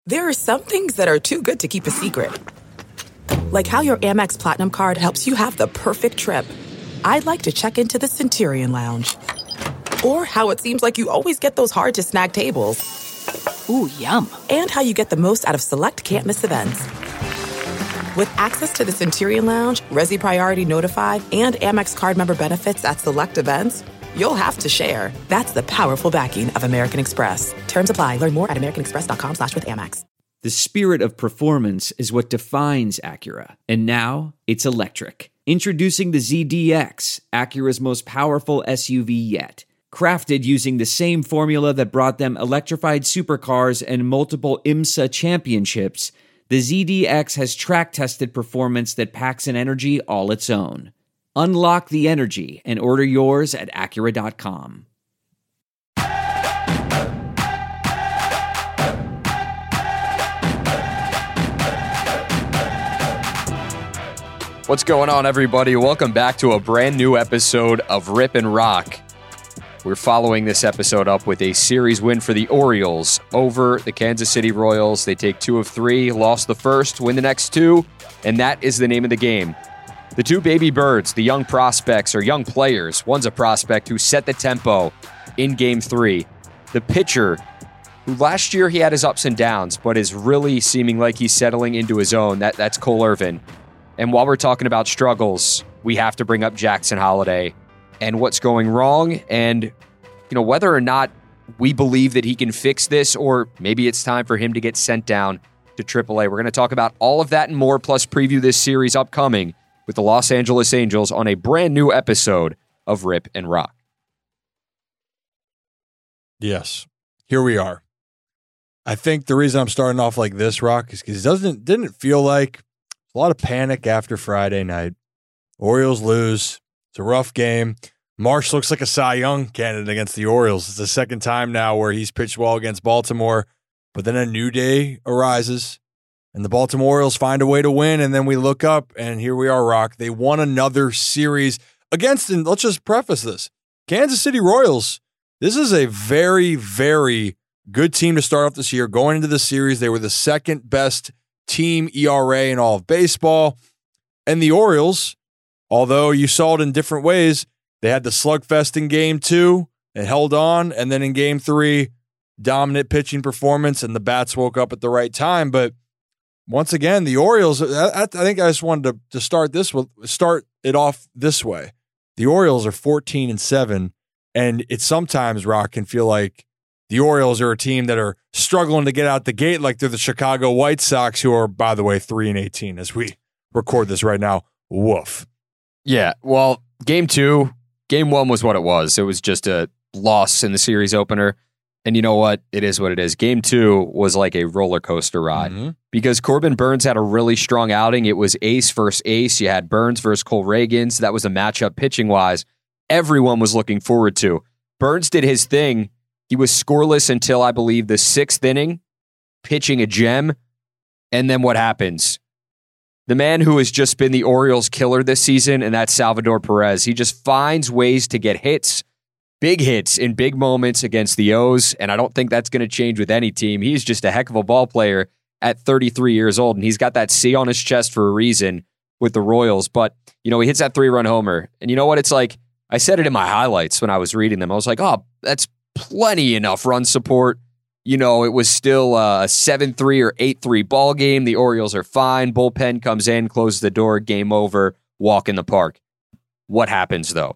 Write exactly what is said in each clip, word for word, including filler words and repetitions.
There are some things that are too good to keep a secret. Like how your Amex Platinum card helps you have the perfect trip. I'd like to check into the Centurion Lounge. Or how it seems like you always get those hard-to-snag tables. Ooh, yum. And how you get the most out of select can't-miss events. With access to the Centurion Lounge, Resi Priority Notified, and Amex card member benefits at select events, you'll have to share. That's the powerful backing of American Express. Terms apply. Learn more at americanexpress.com slash with Amex. The spirit of performance is what defines Acura. And now, it's electric. Introducing the Z D X, Acura's most powerful S U V yet. Crafted using the same formula that brought them electrified supercars and multiple IMSA championships, the Z D X has track-tested performance that packs an energy all its own. Unlock the energy and order yours at Acura dot com. What's going on, everybody? Welcome back to a brand new episode of Rip and Rock. We're following this episode up with a series win for the Orioles over the Kansas City Royals. They take two of three, lost the first, win the next two, and that is the name of the game. The two baby birds, the young prospects or young players, one's a prospect who set the tempo in game three. The pitcher, who last year he had his ups and downs, but is really seeming like he's settling into his own, that, that's Cole Irvin. And while we're talking about struggles, we have to bring up Jackson Holliday and what's going wrong, and you know whether or not we believe that he can fix this, or maybe it's time for him to get sent down to triple A. We're going to talk about all of that and more, plus preview this series upcoming with the Los Angeles Angels on a brand new episode of Rip and Rock. Yes, here we are. I think the reason I'm starting off like this, Rock, is because it doesn't didn't feel like a lot of panic after Friday night. Orioles lose. It's a rough game. Marsh looks like a Cy Young candidate against the Orioles. It's the second time now where he's pitched well against Baltimore, but then a new day arises, and the Baltimore Orioles find a way to win, and then we look up, and here we are, Rock. They won another series against, and let's just preface this, Kansas City Royals. This is a very, very good team to start off this year. Going into the series, they were the second best team E R A in all of baseball, and the Orioles, although you saw it in different ways, they had the slugfest in game two and held on. And then in game three, dominant pitching performance, and the bats woke up at the right time. But once again, the Orioles, I, I think I just wanted to, to start this with, start it off this way. The Orioles are fourteen and seven, and it sometimes, Rock, can feel like the Orioles are a team that are struggling to get out the gate, like they're the Chicago White Sox, who are, by the way, three and eighteen as we record this right now. Woof. Yeah, well, game two, game one was what it was. It was just a loss in the series opener. And you know what? It is what it is. Game two was like a roller coaster ride mm-hmm. because Corbin Burnes had a really strong outing. It was ace versus ace. You had Burnes versus Cole Reagans. That was a matchup pitching-wise everyone was looking forward to. Burnes did his thing. He was scoreless until, I believe, the sixth inning, pitching a gem. And then what happens? The man who has just been the Orioles killer this season, and that's Salvador Perez. He just finds ways to get hits, big hits in big moments against the O's, and I don't think that's going to change with any team. He's just a heck of a ball player at thirty-three years old, and he's got that C on his chest for a reason with the Royals. But, you know, he hits that three-run homer, and you know what? It's like, I said it in my highlights when I was reading them. I was like, oh, that's plenty enough run support. You know, it was still a seven three or eight three ball game. The Orioles are fine. Bullpen comes in, closes the door, game over, walk in the park. What happens, though?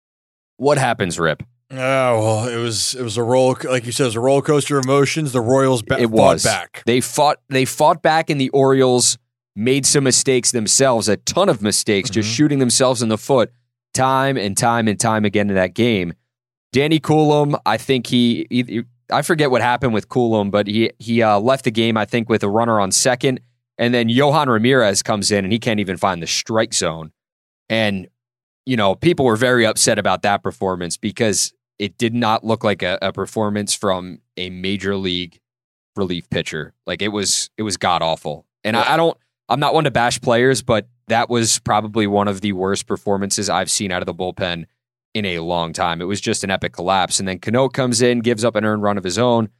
What happens, Rip? Oh, well, it was it was a roller, like you said, it was a roller coaster of emotions. The Royals ba- it fought was. back. They fought. They fought back, and the Orioles made some mistakes themselves. A ton of mistakes, mm-hmm. just shooting themselves in the foot, time and time and time again in that game. Danny Coulombe, I think he. he I forget what happened with Coulombe, but he he uh, left the game, I think, with a runner on second. And then Yohan Ramirez comes in, and he can't even find the strike zone. And, you know, people were very upset about that performance because it did not look like a, a performance from a major league relief pitcher. Like, it was it was god-awful. And I, I don't, I'm not one to bash players, but that was probably one of the worst performances I've seen out of the bullpen in a long time. It was just an epic collapse. And then Cano comes in, gives up an earned run of his own.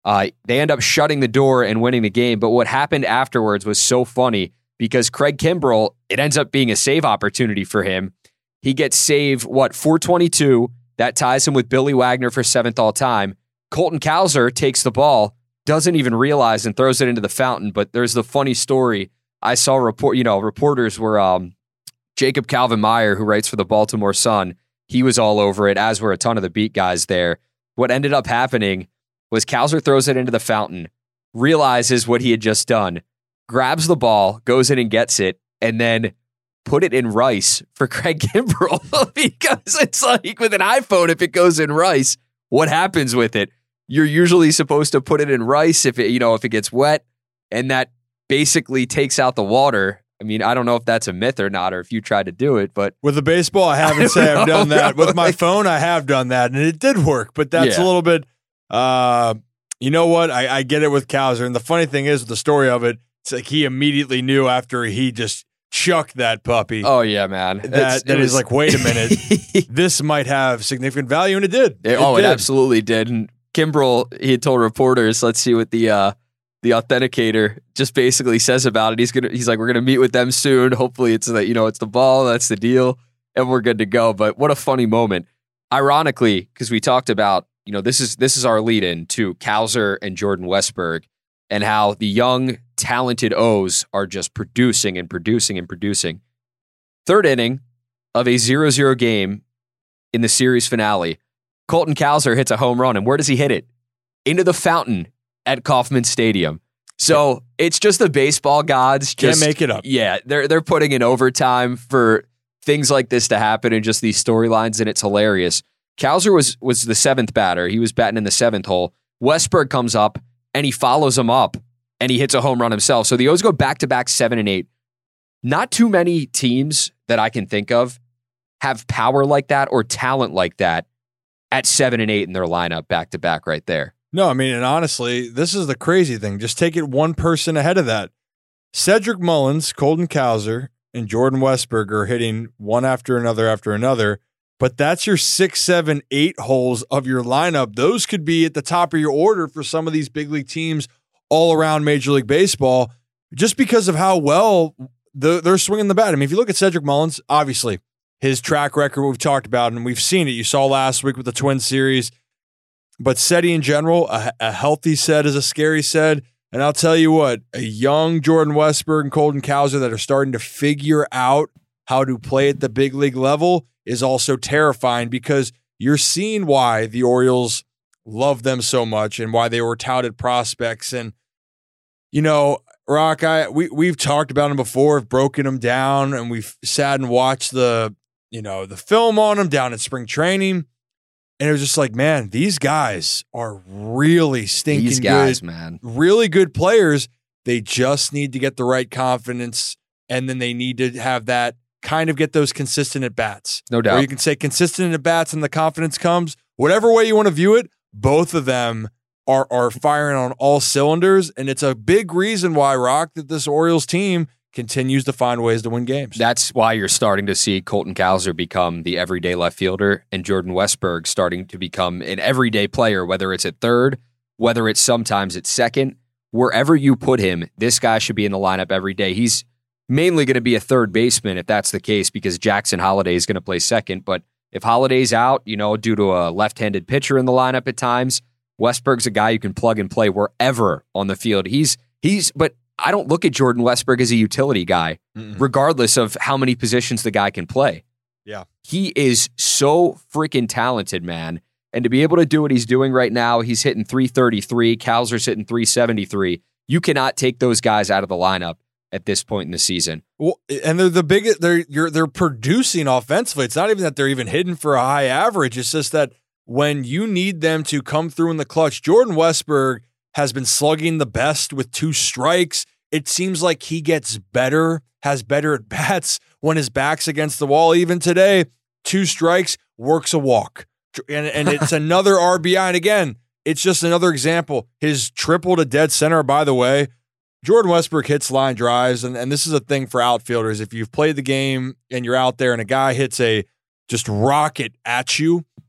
Uh, they end up shutting the door and winning the game. But what happened afterwards was so funny because Craig Kimbrell, it ends up being a save opportunity for him. He gets save, what, four twenty-two. That ties him with Billy Wagner for seventh all time. Colton Cowser takes the ball, doesn't even realize and throws it into the fountain. But there's the funny story. I saw report, you know, reporters were um, Jacob Calvin Meyer, who writes for the Baltimore Sun. He was all over it, as were a ton of the beat guys there. What ended up happening was Cowser throws it into the fountain, realizes what he had just done, grabs the ball, goes in and gets it, and then put it in rice for Craig Kimbrell because it's like with an iPhone, if it goes in rice, what happens with it? You're usually supposed to put it in rice if it, you know, if it gets wet, and that basically takes out the water. I mean, I don't know if that's a myth or not, or if you tried to do it, but with the baseball, I haven't say I've done that. With my phone, I have done that, and it did work. But that's Yeah. a little bit. Uh, you know what? I, I get it with Cowser, and the funny thing is, with the story of it, it's like he immediately knew after he just chucked that puppy. oh yeah, man, that It's- that it is was- like, wait a minute, this might have significant value, and it did. It- oh, it did. absolutely did. And Kimbrell, he had told reporters, let's see what the uh, the authenticator just basically says about it. He's gonna, he's like, we're gonna meet with them soon. Hopefully, it's that you know, it's the ball, that's the deal, and we're good to go. But what a funny moment. Ironically, because we talked about, you know, this is this is our lead in to Cowser and Jordan Westberg, and how the young, talented O's are just producing and producing and producing. Third inning of a zero zero game in the series finale. Colton Cowser hits a home run, and where does he hit it? Into the fountain at Kauffman Stadium. So it's just the baseball gods. Can't Just, make it up. Yeah, they're they're putting in overtime for things like this to happen and just these storylines, and it's hilarious. Cowser was was the seventh batter. He was batting in the seventh hole. Westberg comes up, and he follows him up, and he hits a home run himself. So the O's go back-to-back seven and eight. Not too many teams that I can think of have power like that or talent like that at seven and eight in their lineup back-to-back right there. No, I mean, and honestly, this is the crazy thing. Just take it one person ahead of that. Cedric Mullins, Colton Cowser, and Jordan Westberg are hitting one after another after another. But that's your six, seven, eight holes of your lineup. Those could be at the top of your order for some of these big league teams all around Major League Baseball, just because of how well the, they're swinging the bat. I mean, if you look at Cedric Mullins, obviously his track record we've talked about, and we've seen it. You saw last week with the Twins series. But Seti in general, a, a healthy set is a scary set. And I'll tell you what, a young Jordan Westberg and Colton Cowser that are starting to figure out how to play at the big league level is also terrifying, because you're seeing why the Orioles love them so much and why they were touted prospects. And, you know, Rock, I we, we've talked about them before, have broken them down, and we've sat and watched the, you know, the film on them down at spring training. And it was just like, man, these guys are really stinking These guys, good, man. really good players. They just need to get the right confidence, and then they need to have that kind of get those consistent at bats. No doubt. Or you can say consistent at bats and the confidence comes. Whatever way you want to view it, both of them are are firing on all cylinders, and it's a big reason why, Rock, that this Orioles team continues to find ways to win games. That's why you're starting to see Colton Cowser become the everyday left fielder and Jordan Westberg starting to become an everyday player, whether it's at third, whether it's sometimes at second. Wherever you put him, this guy should be in the lineup every day. He's mainly going to be a third baseman if that's the case, because Jackson Holliday is going to play second. But if Holliday's out, you know, due to a left-handed pitcher in the lineup at times, Westberg's a guy you can plug and play wherever on the field. He's he's, but I don't look at Jordan Westberg as a utility guy, Mm-mm. regardless of how many positions the guy can play. Yeah. He is so freaking talented, man. And to be able to do what he's doing right now, he's hitting three thirty-three, Cowser's hitting three seventy-three. You cannot take those guys out of the lineup at this point in the season. Well, and they're the biggest. They're you're they're producing offensively. It's not even that they're even hitting for a high average. It's just that when you need them to come through in the clutch, Jordan Westberg has been slugging the best with two strikes. It seems like he gets better, has better at bats when his back's against the wall. Even today, two strikes, works a walk, and and it's another R B I. And again, it's just another example. His triple to dead center, by the way. Jordan Westberg hits line drives, and, and this is a thing for outfielders. If you've played the game and you're out there and a guy hits a just rocket at you,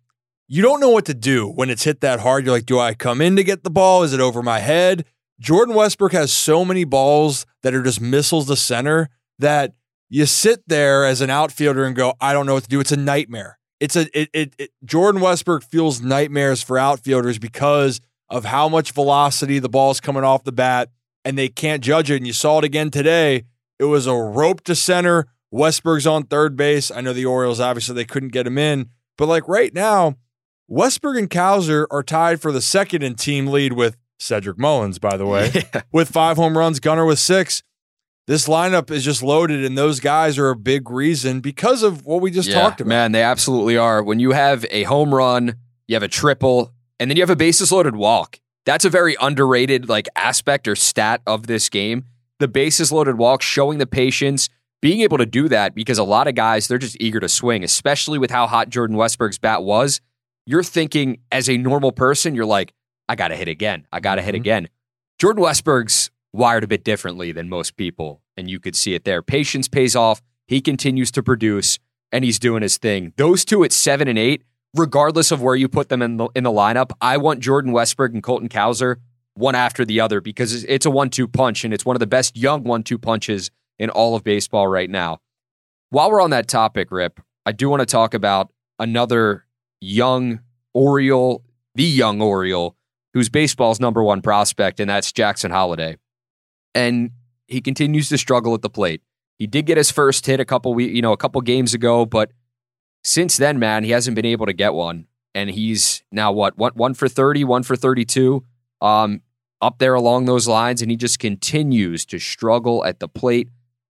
you don't know what to do when it's hit that hard. You're like, do I come in to get the ball? Is it over my head? Jordan Westbrook has so many balls that are just missiles to center that you sit there as an outfielder and go, I don't know what to do. It's a nightmare. It's a it, it, it Jordan Westbrook feels nightmares for outfielders because of how much velocity the ball's coming off the bat, and they can't judge it. And you saw it again today. It was a rope to center. Westbrook's on third base. I know the Orioles, obviously, they couldn't get him in. But like right now, Westbrook and Cowser are tied for the second in team lead with Cedric Mullins, by the way, yeah. with five home runs, Gunnar with six. This lineup is just loaded, and those guys are a big reason because of what we just yeah, talked about. Man, they absolutely are. When you have a home run, you have a triple, and then you have a bases-loaded walk. That's a very underrated like aspect or stat of this game. The bases-loaded walk, showing the patience, being able to do that because a lot of guys, they're just eager to swing, especially with how hot Jordan Westbrook's bat was. You're thinking, as a normal person, you're like, I got to hit again. I got to mm-hmm. hit again. Jordan Westbrook's wired a bit differently than most people, and you could see it there. Patience pays off. He continues to produce, and he's doing his thing. Those two at seven and eight, regardless of where you put them in the, in the lineup, I want Jordan Westbrook and Colton Cowser one after the other because it's a one two punch, and it's one of the best young one two punches in all of baseball right now. While we're on that topic, Rip, I do want to talk about another young Oriole, the young Oriole, who's baseball's number one prospect, and that's Jackson Holliday. And he continues to struggle at the plate. He did get his first hit a couple we, you know, a couple games ago, but since then, man, he hasn't been able to get one. And he's now what, one, one for thirty, one for thirty-two, um, up there along those lines, and he just continues to struggle at the plate.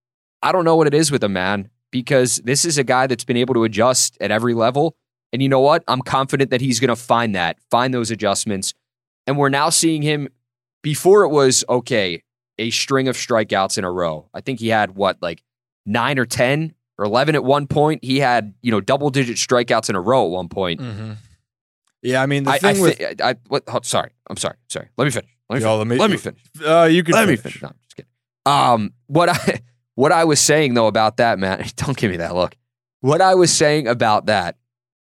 I don't know what it is with him, man, because this is a guy that's been able to adjust at every level. And you know what? I'm confident that he's going to find that, find those adjustments. And we're now seeing him, before it was, okay, a string of strikeouts in a row. I think he had, what, like nine or ten or eleven at one point. He had, you know, double-digit strikeouts in a row at one point. Mm-hmm. Yeah, I mean, the I, thing I with... th- I, what, oh, sorry, I'm sorry, sorry. Let me finish. Let me Yo, finish. let me, let me finish. Uh, you can Let finish. me finish. No, I'm just kidding. Um, what I, what I was saying, though, about that, man, don't give me that look. What I was saying about that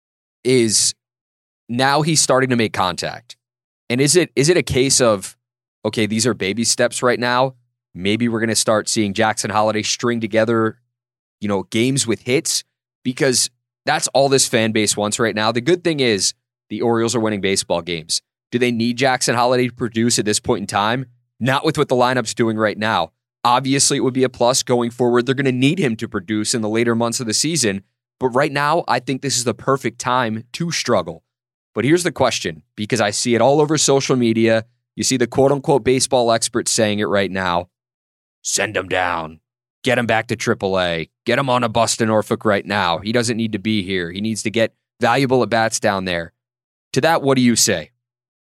is now he's starting to make contact. And is it is it a case of, okay, these are baby steps right now? Maybe we're going to start seeing Jackson Holliday string together, you know, games with hits, because that's all this fan base wants right now. The good thing is the Orioles are winning baseball games. Do they need Jackson Holliday to produce at this point in time? Not with what the lineup's doing right now. Obviously, it would be a plus going forward. They're going to need him to produce in the later months of the season. But right now, I think this is the perfect time to struggle. But here's the question, because I see it all over social media. You see the quote-unquote baseball experts saying it right now. Send him down. Get him back to triple A. Get him on a bus to Norfolk right now. He doesn't need to be here. He needs to get valuable at-bats down there. To that, what do you say?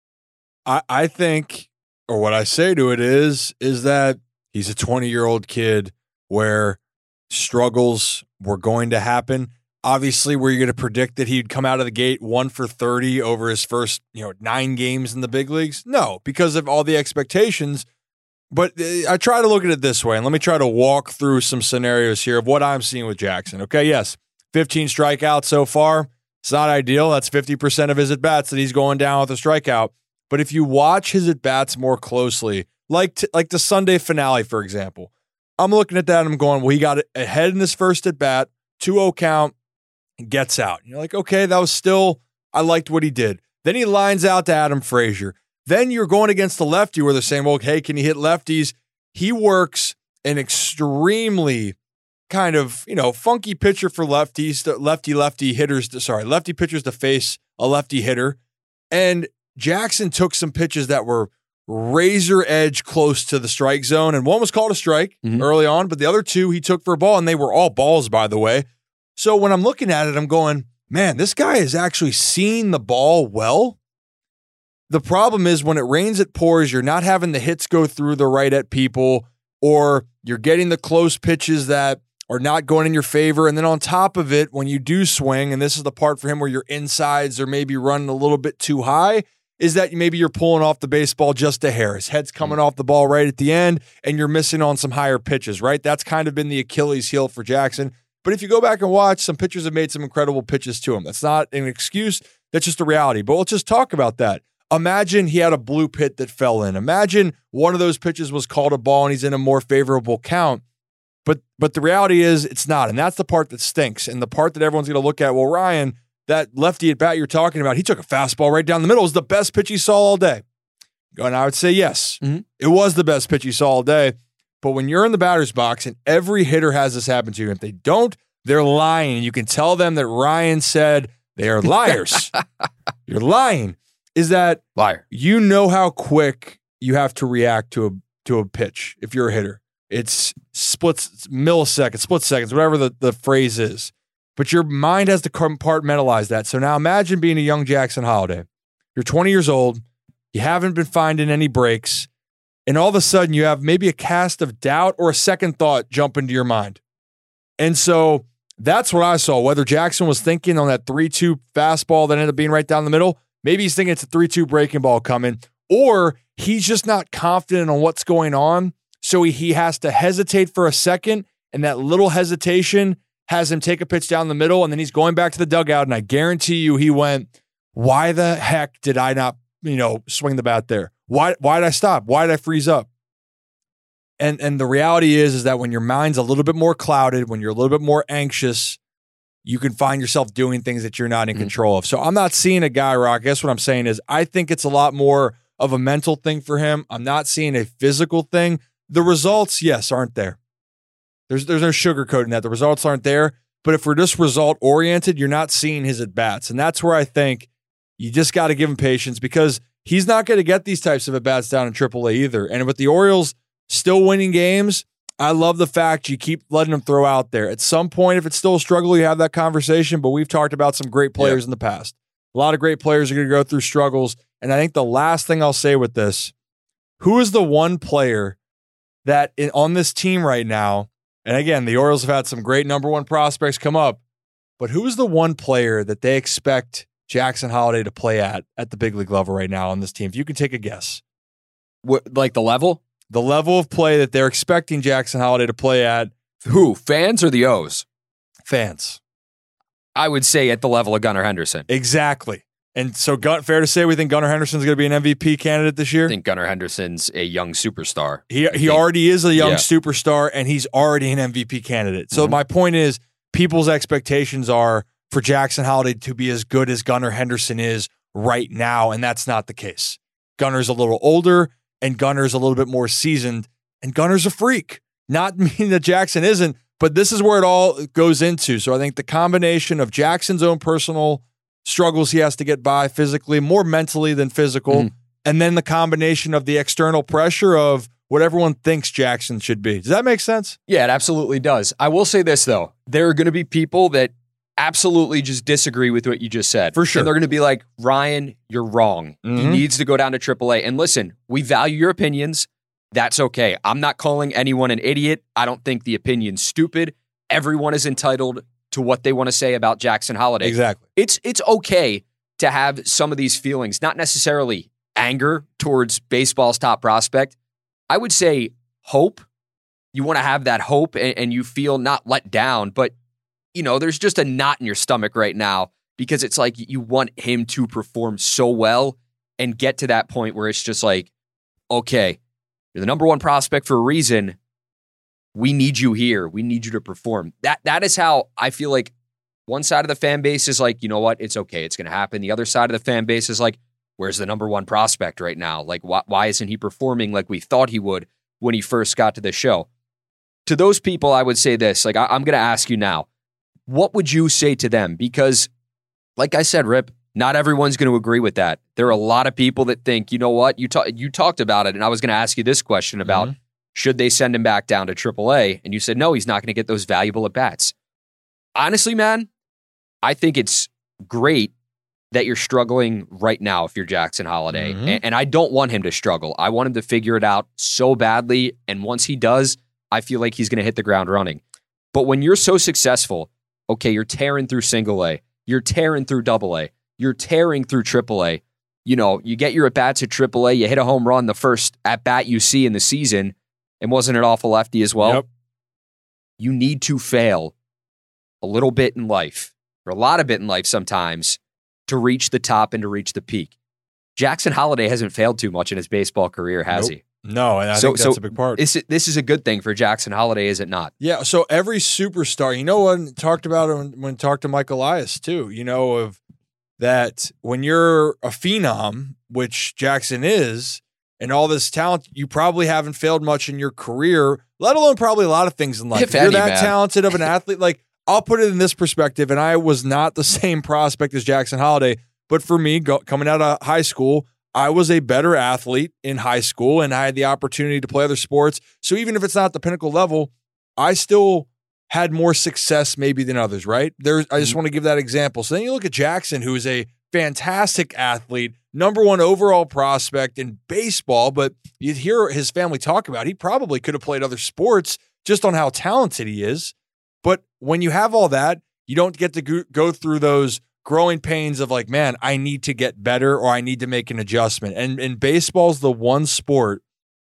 I, I think, or what I say to it is, is that he's a twenty-year-old kid where struggles were going to happen. Obviously, were you going to predict that he'd come out of the gate one for thirty over his first, you know, nine games in the big leagues? No, because of all the expectations. But I try to look at it this way, and let me try to walk through some scenarios here of what I'm seeing with Jackson. Okay, yes, fifteen strikeouts so far. It's not ideal. That's fifty percent of his at-bats that he's going down with a strikeout. But if you watch his at-bats more closely, like t- like the Sunday finale, for example, I'm looking at that and I'm going, well, he got ahead in his first at-bat, two oh count, gets out. You're like, okay, that was still, I liked what he did. Then he lines out to Adam Frazier. Then you're going against the lefty where they're saying, well, hey, can he hit lefties? He works an extremely kind of, you know, funky pitcher for lefties, lefty, lefty hitters, to, sorry, lefty pitchers to face a lefty hitter. And Jackson took some pitches that were razor edge close to the strike zone. And one was called a strike mm-hmm. early on, but the other two he took for a ball, and they were all balls, by the way. So when I'm looking at it, I'm going, man, this guy has actually seen the ball well. The problem is when it rains, it pours. You're not having the hits go through the right at people, or you're getting the close pitches that are not going in your favor. And then on top of it, when you do swing, and this is the part for him where your insides are maybe running a little bit too high, is that maybe you're pulling off the baseball just a hair. His head's coming mm-hmm. off the ball right at the end, and you're missing on some higher pitches, right? That's kind of been the Achilles heel for Jackson. But if you go back and watch, some pitchers have made some incredible pitches to him. That's not an excuse. That's just the reality. But let's just talk about that. Imagine he had a blue pit that fell in. Imagine one of those pitches was called a ball and he's in a more favorable count. But but the reality is it's not. And that's the part that stinks. And the part that everyone's going to look at, well, Ryan, that lefty at bat you're talking about, he took a fastball right down the middle. It was the best pitch he saw all day. And I would say yes, mm-hmm. It was the best pitch he saw all day. But when you're in the batter's box, and every hitter has this happen to you, if they don't, they're lying. You can tell them that Ryan said they are liars. You're lying. Is that liar? You know how quick you have to react to a to a pitch if you're a hitter. It's splits, milliseconds, split seconds, whatever the, the phrase is. But your mind has to compartmentalize that. So now imagine being a young Jackson Holliday. You're twenty years old. You haven't been finding any breaks. And all of a sudden you have maybe a cast of doubt or a second thought jump into your mind. And so that's what I saw. Whether Jackson was thinking on that three two fastball that ended up being right down the middle, maybe he's thinking it's a three two breaking ball coming, or he's just not confident on what's going on. So he, he has to hesitate for a second, and that little hesitation has him take a pitch down the middle, and then he's going back to the dugout, and I guarantee you he went, why the heck did I not, you know, swing the bat there? Why why did I stop? Why did I freeze up? And and the reality is, is that when your mind's a little bit more clouded, when you're a little bit more anxious, you can find yourself doing things that you're not in mm-hmm. control of. So I'm not seeing a guy, Rock. I guess what I'm saying is I think it's a lot more of a mental thing for him. I'm not seeing a physical thing. The results, yes, aren't there. There's there's no sugarcoating that. The results aren't there. But if we're just result-oriented, you're not seeing his at-bats. And that's where I think you just got to give him patience, because he's not going to get these types of at-bats down in triple A either. And with the Orioles still winning games, I love the fact you keep letting them throw out there. At some point, if it's still a struggle, you have that conversation, but we've talked about some great players yep. in the past. A lot of great players are going to go through struggles. And I think the last thing I'll say with this, who is the one player that in, on this team right now, and again, the Orioles have had some great number one prospects come up, but who is the one player that they expect Jackson Holliday to play at at the big league level right now on this team? If you can take a guess. What, like the level? The level of play that they're expecting Jackson Holliday to play at. Who? Fans or the O's? Fans. I would say at the level of Gunnar Henderson. Exactly. And so Gun- fair to say we think Gunnar Henderson's going to be an M V P candidate this year? I think Gunnar Henderson's a young superstar. He he already is a young yeah. superstar, and he's already an M V P candidate. So mm-hmm. my point is, people's expectations are for Jackson Holliday to be as good as Gunnar Henderson is right now, and that's not the case. Gunnar's a little older, and Gunnar's a little bit more seasoned, and Gunnar's a freak. Not meaning that Jackson isn't, but this is where it all goes into. So I think the combination of Jackson's own personal struggles he has to get by physically, more mentally than physical, mm. and then the combination of the external pressure of what everyone thinks Jackson should be. Does that make sense? Yeah, it absolutely does. I will say this, though. There are going to be people that absolutely just disagree with what you just said. For sure. And they're going to be like, Ryan, you're wrong. Mm-hmm. He needs to go down to triple A. And listen, we value your opinions. That's okay. I'm not calling anyone an idiot. I don't think the opinion's stupid. Everyone is entitled to what they want to say about Jackson Holliday. Exactly. It's it's okay to have some of these feelings, not necessarily anger towards baseball's top prospect. I would say hope. You want to have that hope and, and you feel not let down, but you know, there's just a knot in your stomach right now because it's like you want him to perform so well and get to that point where it's just like, okay, you're the number one prospect for a reason. We need you here. We need you to perform. That That is how I feel like one side of the fan base is like, you know what? It's okay. It's going to happen. The other side of the fan base is like, where's the number one prospect right now? Like, why, why isn't he performing like we thought he would when he first got to the show? To those people, I would say this. Like, I, I'm going to ask you now, what would you say to them? Because, like I said, Rip, not everyone's going to agree with that. There are a lot of people that think, you know what? You, ta- you talked about it, and I was going to ask you this question about, mm-hmm. should they send him back down to triple A? And you said, no, he's not going to get those valuable at-bats. Honestly, man, I think it's great that you're struggling right now if you're Jackson Holliday. Mm-hmm. And, and I don't want him to struggle. I want him to figure it out so badly. And once he does, I feel like he's going to hit the ground running. But when you're so successful, okay, you're tearing through single A, you're tearing through double A, you're tearing through triple A. You know, you get your at-bats at triple A, you hit a home run the first at-bat you see in the season, and wasn't it off a lefty as well? Yep. You need to fail a little bit in life, or a lot of bit in life sometimes, to reach the top and to reach the peak. Jackson Holliday hasn't failed too much in his baseball career, has Nope. he? No, and I so, think that's so a big part. Is it, this is a good thing for Jackson Holliday, is it not? Yeah, so every superstar, you know what, talked about it when, when talked to Mike Elias too, you know, of that when you're a phenom, which Jackson is, and all this talent, you probably haven't failed much in your career, let alone probably a lot of things in life. If If you're any, that man. talented of an athlete, like I'll put it in this perspective, and I was not the same prospect as Jackson Holliday, but for me, go, coming out of high school, I was a better athlete in high school, and I had the opportunity to play other sports. So even if it's not the pinnacle level, I still had more success maybe than others, right? There's, I just want to give that example. So then you look at Jackson, who is a fantastic athlete, number one overall prospect in baseball, but you hear his family talk about he probably could have played other sports just on how talented he is. But when you have all that, you don't get to go, go through those growing pains of like, man, I need to get better or I need to make an adjustment. And, and baseball's the one sport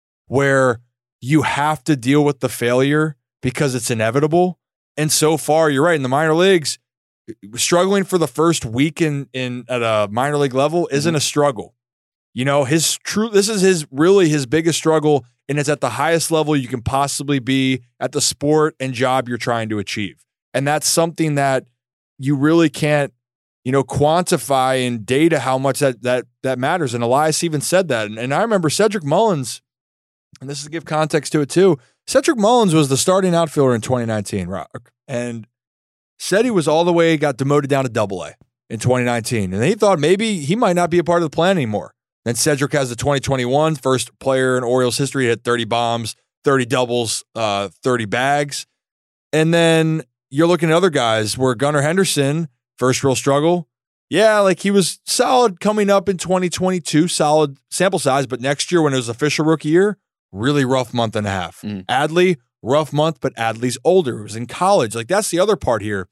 where you have to deal with the failure because it's inevitable. And so far, you're right, in the minor leagues, struggling for the first week in, in at a minor league level isn't a struggle. You know, his true, this is his really his biggest struggle, and it's at the highest level you can possibly be at the sport and job you're trying to achieve. And that's something that you really can't, you know, quantify in data how much that that that matters. And Elias even said that. And, and I remember Cedric Mullins, and this is to give context to it too. Cedric Mullins was the starting outfielder in twenty nineteen, Rock, and said he was all the way, got demoted down to double A in twenty nineteen. And he thought maybe he might not be a part of the plan anymore. Then Cedric has the twenty twenty-one, first player in Orioles history to hit thirty bombs, thirty doubles, uh, thirty bags. And then you're looking at other guys where Gunnar Henderson, first real struggle. Yeah, like he was solid coming up in twenty twenty-two, solid sample size, but next year when it was official rookie year, really rough month and a half. Mm. Adley, rough month, but Adley's older. It was in college. Like that's the other part here.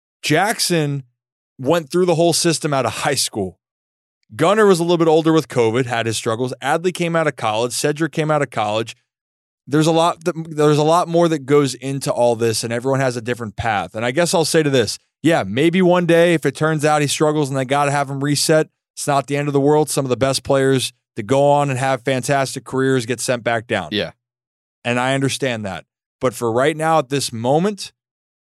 Jackson went through the whole system out of high school. Gunnar was a little bit older with COVID, had his struggles. Adley came out of college. Cedric came out of college. There's a lot that, there's a lot more that goes into all this, and everyone has a different path. And I guess I'll say to this, yeah, maybe one day if it turns out he struggles and they got to have him reset, it's not the end of the world. Some of the best players to go on and have fantastic careers get sent back down. Yeah. And I understand that. But for right now, at this moment,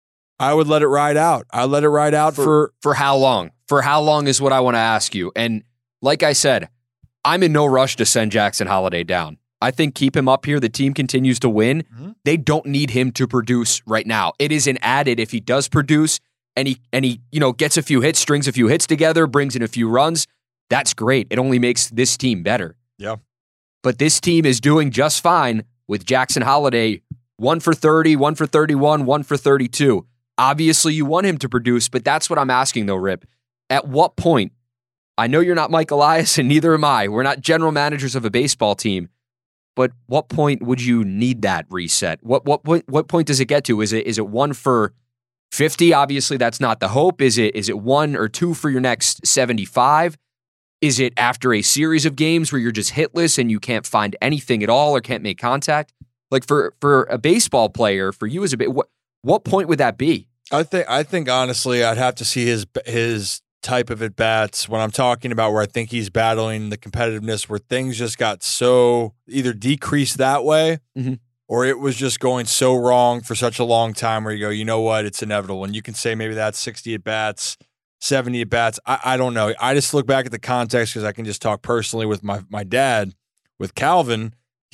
I would let it ride out. I let it ride out for, For, for how long? For how long is what I want to ask you. And like I said, I'm in no rush to send Jackson Holliday down. I think keep him up here. The team continues to win. Mm-hmm. They don't need him to produce right now. It is an added if he does produce and he and he, you know, gets a few hits, strings a few hits together, brings in a few runs. That's great. It only makes this team better. Yeah. But this team is doing just fine with Jackson Holliday, one for thirty, one for thirty-one, one for thirty-two. Obviously, you want him to produce, but that's what I'm asking though, Rip. At what point, I know you're not Mike Elias and neither am I. We're not general managers of a baseball team. But what point would you need that reset? What what point what point does it get to? Is it is it one for fifty? Obviously, that's not the hope. Is it is it one or two for your next seventy-five? Is it after a series of games where you're just hitless and you can't find anything at all or can't make contact? Like for for a baseball player, for you as a bit, what what point would that be? I think I think honestly, I'd have to see his his type of at bats when I'm talking about where I think he's battling the competitiveness where things just got so either decreased that way mm-hmm. or it was just going so wrong for such a long time where you go, you know what, it's inevitable. And you can say maybe that's sixty at bats, seventy at bats. I, I don't know. I just look back at the context because I can just talk personally with my, my dad, with Calvin.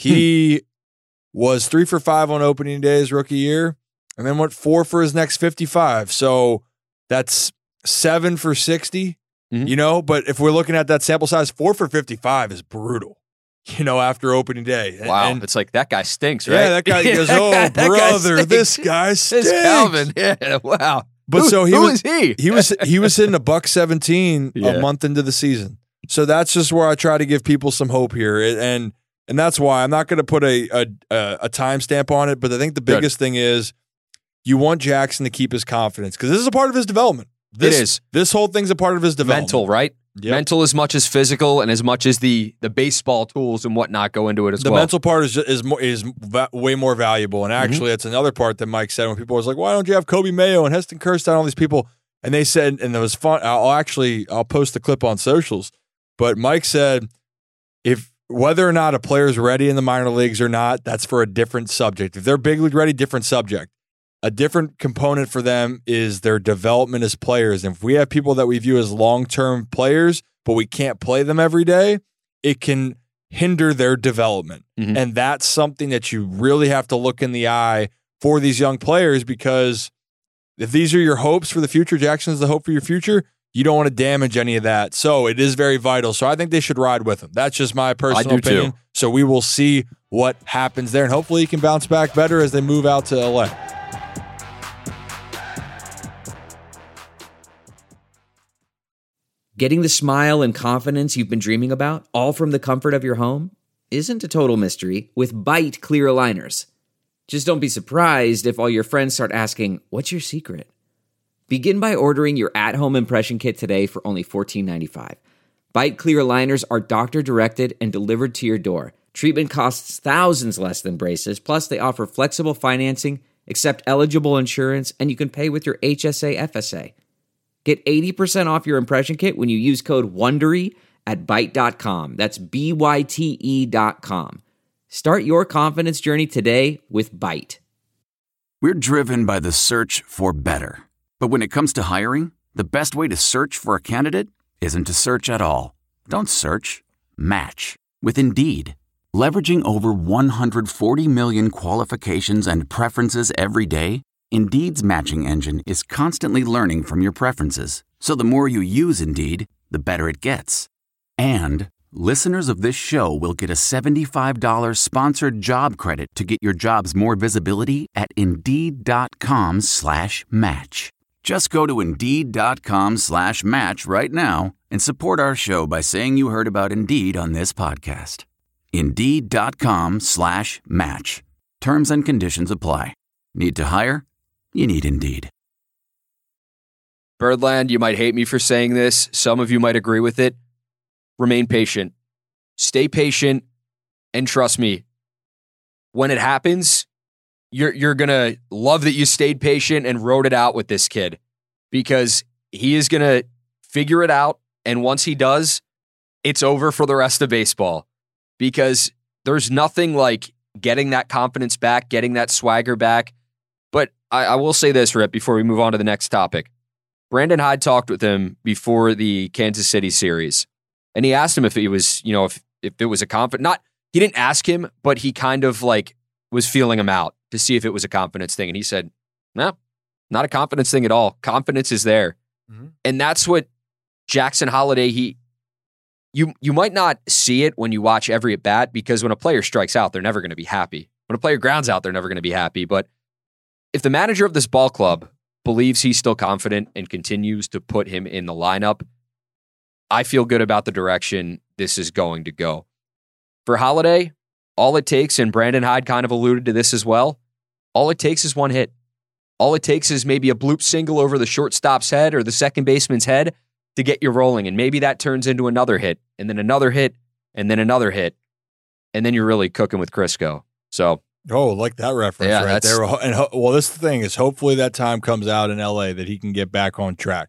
He was three for five on opening day his rookie year and then went four for his next fifty-five. So that's seven for sixty, mm-hmm. you know, but if we're looking at that sample size, four for fifty-five is brutal, you know, after opening day. Wow. And, it's like that guy stinks, right? Yeah, that guy goes, oh, brother, guy this guy stinks. This Calvin. Yeah, wow. But who, so he who was, is he? he was, he was hitting a buck seventeen yeah. a month into the season. So that's just where I try to give people some hope here. And, and that's why I'm not going to put a, a, a, a timestamp on it. But I think the biggest Good. thing is you want Jackson to keep his confidence because this is a part of his development. This, it is. This whole thing's a part of his development. Mental, right? Yep. Mental as much as physical and as much as the the baseball tools and whatnot go into it as the well. The mental part is is more, is va- way more valuable. And actually, mm-hmm. it's another part that Mike said when people was like, why don't you have Kobe Mayo and Heston Kjerstad and all these people? And they said, and it was fun. I'll actually, I'll post the clip on socials. But Mike said, if whether or not a player is ready in the minor leagues or not, that's for a different subject. If they're big league ready, different subject. A different component for them is their development as players. And if we have people that we view as long-term players, but we can't play them every day, it can hinder their development. Mm-hmm. And that's something that you really have to look in the eye for these young players, because if these are your hopes for the future, Jackson is the hope for your future, you don't want to damage any of that. So it is very vital. So I think they should ride with him. That's just my personal opinion. Too. So we will see what happens there. And hopefully he can bounce back better as they move out to L A. Getting the smile and confidence you've been dreaming about, all from the comfort of your home, isn't a total mystery with Byte clear aligners. Just don't be surprised if all your friends start asking, "What's your secret?" Begin by ordering your at-home impression kit today for only fourteen ninety-five. Byte clear aligners are doctor-directed and delivered to your door. Treatment costs thousands less than braces, plus they offer flexible financing, accept eligible insurance, and you can pay with your H S A F S A. Get eighty percent off your impression kit when you use code WONDERY at byte dot com. That's B Y T E dot com. Start your confidence journey today with Byte. We're driven by the search for better. But when it comes to hiring, the best way to search for a candidate isn't to search at all. Don't search, match with Indeed. Leveraging over one hundred forty million qualifications and preferences every day, Indeed's matching engine is constantly learning from your preferences. So the more you use Indeed, the better it gets. And listeners of this show will get a seventy-five dollars sponsored job credit to get your jobs more visibility at Indeed.com slash match. Just go to Indeed.com slash match right now and support our show by saying you heard about Indeed on this podcast. Indeed.com slash match. Terms and conditions apply. Need to hire? You need Indeed. Birdland, you might hate me for saying this. Some of you might agree with it. Remain patient. Stay patient. And trust me, when it happens, you're, you're going to love that you stayed patient and rode it out with this kid, because he is going to figure it out. And once he does, it's over for the rest of baseball, because there's nothing like getting that confidence back, getting that swagger back. But I, I will say this, Rip, before we move on to the next topic. Brandon Hyde talked with him before the Kansas City series, and he asked him if he was, you know, if, if it was a confidence, not, he didn't ask him, but he kind of like was feeling him out to see if it was a confidence thing. And he said, no, not a confidence thing at all. Confidence is there. Mm-hmm. And that's what Jackson Holliday, he, you, you might not see it when you watch every at bat, because when a player strikes out, they're never going to be happy. When a player grounds out, they're never going to be happy. But if the manager of this ball club believes he's still confident and continues to put him in the lineup, I feel good about the direction this is going to go. For Holliday, all it takes, and Brandon Hyde kind of alluded to this as well, all it takes is one hit. All it takes is maybe a bloop single over the shortstop's head or the second baseman's head to get you rolling. And maybe that turns into another hit, and then another hit, and then another hit. And then you're really cooking with Crisco. So, oh, like that reference yeah, right there. And well, this thing is, hopefully that time comes out in L A that he can get back on track.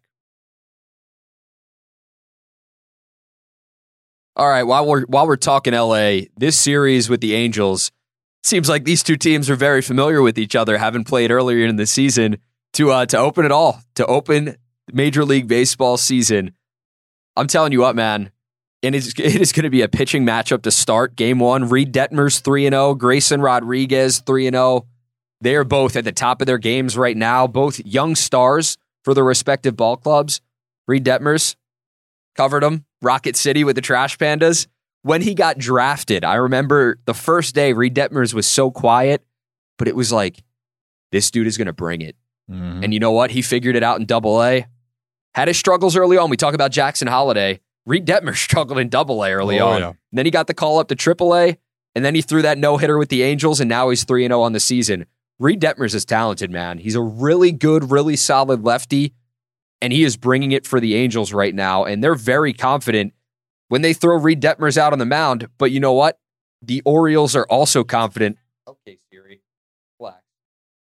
All right, while we're while we're talking L A, this series with the Angels, seems like these two teams are very familiar with each other, having played earlier in the season to uh, to open it all, to open Major League Baseball season. I'm telling you what, man, and it's, it is going to be a pitching matchup to start game one. Reed Detmers three and oh, Grayson Rodriguez three and oh. They are both at the top of their games right now, both young stars for their respective ball clubs. Reed Detmers covered them. Rocket City with the Trash Pandas. When he got drafted, I remember the first day Reed Detmers was so quiet, but it was like, this dude is going to bring it. Mm-hmm. And you know what? He figured it out in Double A. Had his struggles early on. We talk about Jackson Holliday. Reed Detmers struggled in Double A early oh, on. Yeah. Then he got the call up to Triple A, and then he threw that no-hitter with the Angels, and now he's three and oh on the season. Reed Detmers is talented, man. He's a really good, really solid lefty, and he is bringing it for the Angels right now, and they're very confident when they throw Reed Detmers out on the mound. But you know what? The Orioles are also confident. Okay, Siri. Black.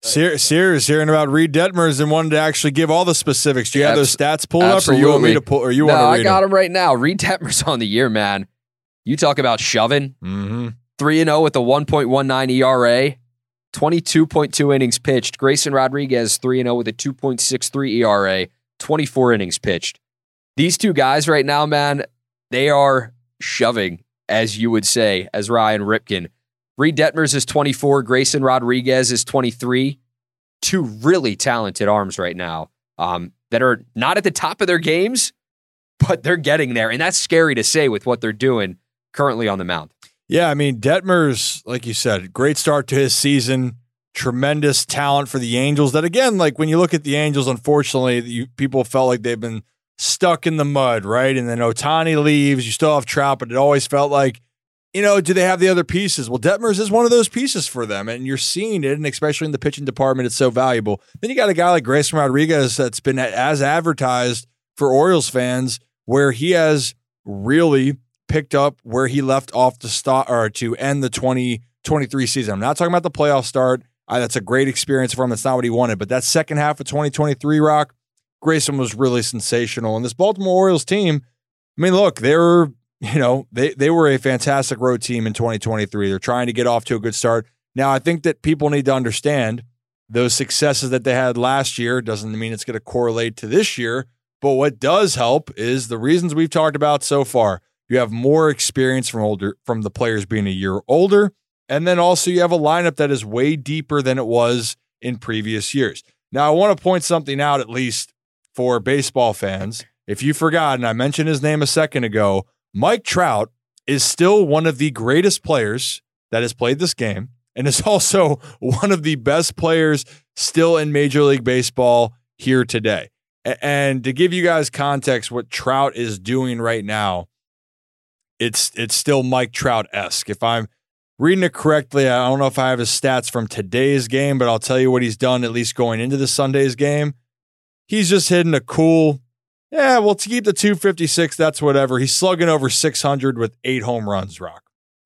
Sear, Sears hearing about Reed Detmers and wanted to actually give all the specifics. Do you have those stats pulled Absolutely. up, or you want me to pull? Or you no, want to read I got them? them right now. Reed Detmers on the year, man. You talk about shoving. Mm-hmm. three and oh with a one point one nine E R A, twenty-two point two innings pitched. Grayson Rodriguez, three and oh with a two point six three E R A, twenty-four innings pitched. These two guys right now, man, they are shoving, as you would say, as Ryan Ripken. Reed Detmers is twenty-four. Grayson Rodriguez is twenty-three. Two really talented arms right now um, that are not at the top of their games, but they're getting there. And that's scary to say with what they're doing currently on the mound. Yeah, I mean, Detmers, like you said, great start to his season. Tremendous talent for the Angels. That, again, like when you look at the Angels, unfortunately, you, people felt like they've been stuck in the mud, right? And then Ohtani leaves. You still have Trout, but it always felt like, you know, do they have the other pieces? Well, Detmers is one of those pieces for them, and you're seeing it, and especially in the pitching department, it's so valuable. Then you got a guy like Grayson Rodriguez that's been as advertised for Orioles fans, where he has really picked up where he left off to start or to end the twenty twenty-three season. I'm not talking about the playoff start. I, that's a great experience for him. That's not what he wanted, but that second half of twenty twenty-three, Rock, Grayson was really sensational. And this Baltimore Orioles team, I mean, look, they're You know, they, they were a fantastic road team in twenty twenty-three. They're trying to get off to a good start. Now, I think that people need to understand those successes that they had last year doesn't mean it's going to correlate to this year. But what does help is the reasons we've talked about so far. You have more experience from older from the players being a year older. And then also you have a lineup that is way deeper than it was in previous years. Now, I want to point something out, at least for baseball fans. If you forgot, and I mentioned his name a second ago, Mike Trout is still one of the greatest players that has played this game and is also one of the best players still in Major League Baseball here today. And to give you guys context, what Trout is doing right now, it's it's still Mike Trout-esque. If I'm reading it correctly, I don't know if I have his stats from today's game, but I'll tell you what he's done at least going into the Sunday's game. He's just hitting a cool... Yeah, well, to keep the two fifty-six, that's whatever. He's slugging over six hundred with eight home runs, Rock.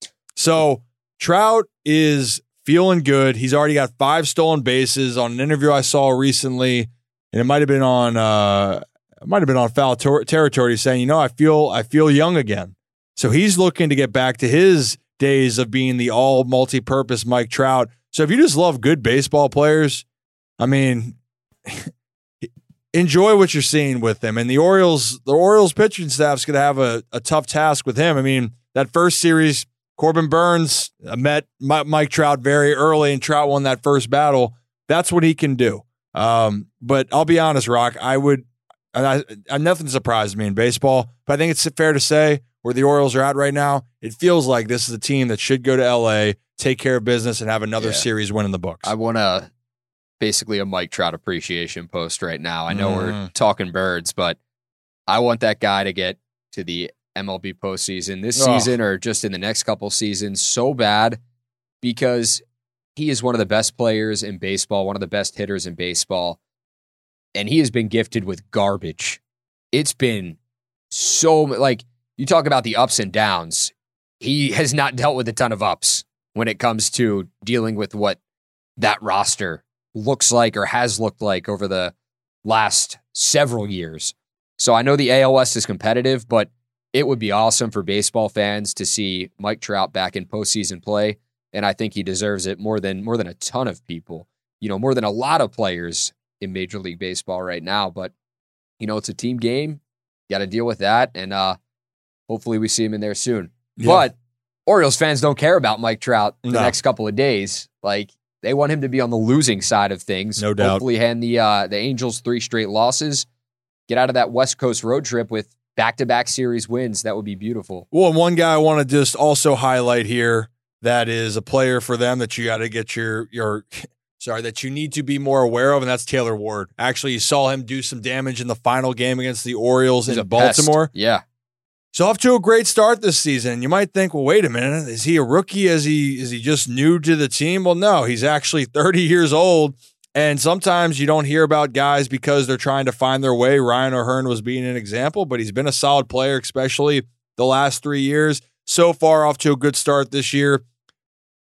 So Trout is feeling good. He's already got five stolen bases. On an interview I saw recently, and it might have been on uh, it might have been on Foul ter- Territory, he's saying, you know, I feel I feel young again. So he's looking to get back to his days of being the all multi-purpose Mike Trout. So if you just love good baseball players, I mean. Enjoy what you're seeing with him. And the Orioles, the Orioles pitching staff's going to have a, a tough task with him. I mean, that first series, Corbin Burns met Mike Trout very early, and Trout won that first battle. That's what he can do. Um, but I'll be honest, Rock, I would, I, I, nothing surprised me in baseball, but I think it's fair to say where the Orioles are at right now, it feels like this is a team that should go to L A, take care of business, and have another yeah. series win in the books. I want to. Basically a Mike Trout appreciation post right now. I know mm. we're talking birds, but I want that guy to get to the M L B postseason this oh. season or just in the next couple seasons so bad because he is one of the best players in baseball, one of the best hitters in baseball, and he has been gifted with garbage. It's been so, like, you talk about the ups and downs. He has not dealt with a ton of ups when it comes to dealing with what that roster looks like or has looked like over the last several years. So I know the A L West is competitive, but it would be awesome for baseball fans to see Mike Trout back in postseason play, and I think he deserves it more than more than a ton of people, you know, more than a lot of players in Major League Baseball right now. But, you know, it's a team game. You got to deal with that, and uh, hopefully we see him in there soon. Yeah. But Orioles fans don't care about Mike Trout the no. next couple of days. Like, they want him to be on the losing side of things. No doubt. Hopefully hand the uh, the Angels three straight losses. Get out of that West Coast road trip with back-to-back series wins. That would be beautiful. Well, and one guy I want to just also highlight here that is a player for them that you got to get your your sorry that you need to be more aware of, and that's Taylor Ward. Actually, you saw him do some damage in the final game against the Orioles He's in a Baltimore. Pest. Yeah. So off to a great start this season. You might think, well, wait a minute, is he a rookie? Is he is he just new to the team? Well, no, he's actually thirty years old. And sometimes you don't hear about guys because they're trying to find their way. Ryan O'Hearn was being an example, but he's been a solid player, especially the last three years. So far off to a good start this year.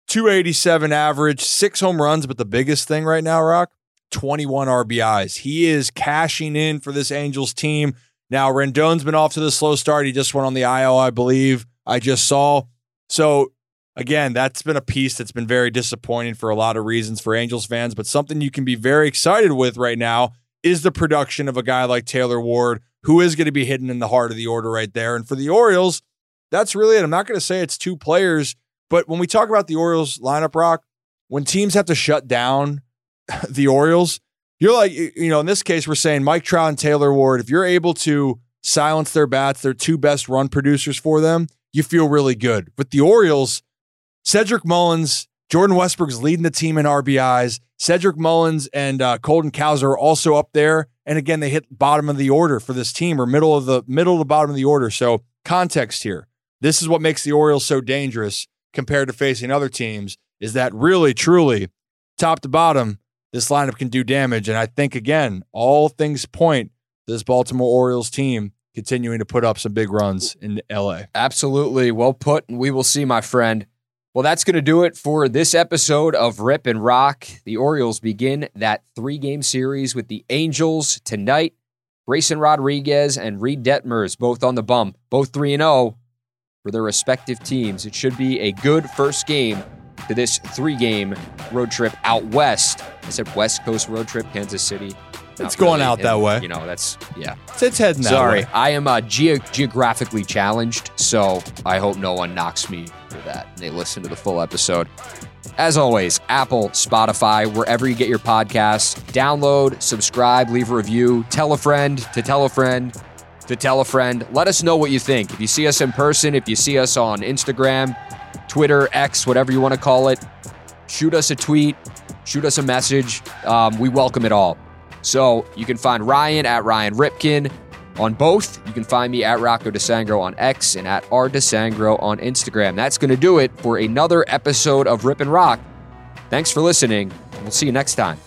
two eighty-seven average, six home runs, but the biggest thing right now, Rock, twenty-one R B Is. He is cashing in for this Angels team. Now, Rendon's been off to the slow start. He just went on the I L, I believe. I just saw. So, again, that's been a piece that's been very disappointing for a lot of reasons for Angels fans, but something you can be very excited with right now is the production of a guy like Taylor Ward, who is going to be hidden in the heart of the order right there. And for the Orioles, that's really it. I'm not going to say it's two players, but when we talk about the Orioles lineup, Rock, when teams have to shut down the Orioles, you're like, you know, in this case, we're saying Mike Trout and Taylor Ward, if you're able to silence their bats, they're two best run producers for them, you feel really good. With the Orioles, Cedric Mullins, Jordan Westbrook's leading the team in R B Is. Cedric Mullins and uh, Colton Cowser are also up there. And again, they hit bottom of the order for this team, or middle of the middle to the bottom of the order. So context here. This is what makes the Orioles so dangerous compared to facing other teams, is that really, truly, top to bottom, this lineup can do damage. And I think, again, all things point to this Baltimore Orioles team continuing to put up some big runs in L A. Absolutely. Well put, and we will see, my friend. Well, that's going to do it for this episode of Rip and Rock. The Orioles begin that three-game series with the Angels tonight. Grayson Rodriguez and Reed Detmers both on the bump, both three and oh for their respective teams. It should be a good first game to this three-game road trip out west. I said West Coast road trip, Kansas City. It's going really, out that and, way. You know, that's, yeah. It's, it's heading that Sorry, way. I am uh, ge- geographically challenged, so I hope no one knocks me for that and they listen to the full episode. As always, Apple, Spotify, wherever you get your podcasts, download, subscribe, leave a review, tell a friend to tell a friend to tell a friend. Let us know what you think. If you see us in person, if you see us on Instagram, Twitter, X, whatever you want to call it, shoot us a tweet, shoot us a message. Um, we welcome it all. So you can find Ryan at Ryan Ripken on both. You can find me at Rocco DeSangro on X and at R DeSangro on Instagram. That's going to do it for another episode of Rip and Rock. Thanks for listening, and we'll see you next time.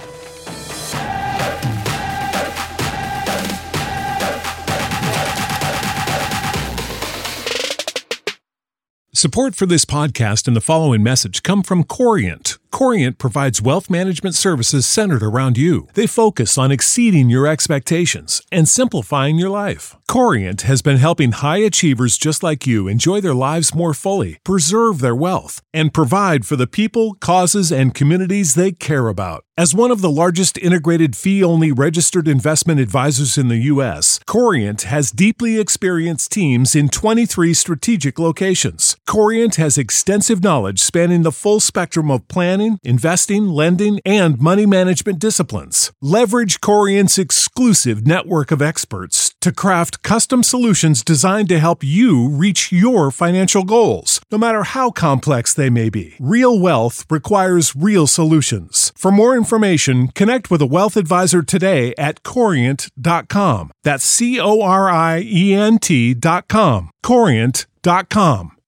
Support for this podcast and the following message come from Corient. Corient provides wealth management services centered around you. They focus on exceeding your expectations and simplifying your life. Corient has been helping high achievers just like you enjoy their lives more fully, preserve their wealth, and provide for the people, causes, and communities they care about. As one of the largest integrated fee-only registered investment advisors in the U S, Corient has deeply experienced teams in twenty-three strategic locations. Corient has extensive knowledge spanning the full spectrum of planning, investing, lending, and money management disciplines. Leverage Corient's exclusive network of experts to craft custom solutions designed to help you reach your financial goals, no matter how complex they may be. Real wealth requires real solutions. For more information, connect with a wealth advisor today at corient dot com. That's C O R I E N T dot com. corient dot com.